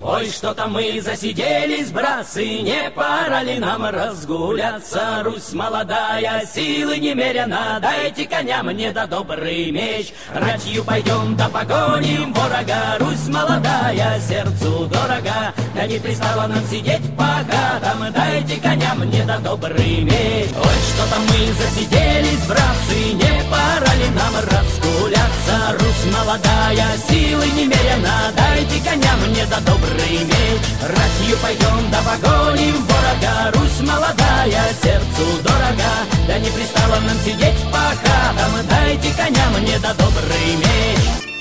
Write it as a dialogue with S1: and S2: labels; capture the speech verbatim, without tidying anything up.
S1: Ой, что-то мы засиделись, братцы, не пора ли нам разгуляться? Русь молодая, силы немерено, дайте коня мне да добрый меч. Ратью пойдем да погоним ворога, Русь молодая, сердцу дорога. Да не пристало нам сидеть по хатам, дайте коня мне да добрый меч. Ой, что-то мы засиделись, братцы, не пора ли нам разгуляться? Русь молодая, силы немерено, дайте коня мне да добрый меч. Ратью пойдем да погоним ворога, Русь молодая, сердцу дорога. Да не пристало нам сидеть по хатам, дайте коня мне да добрый меч.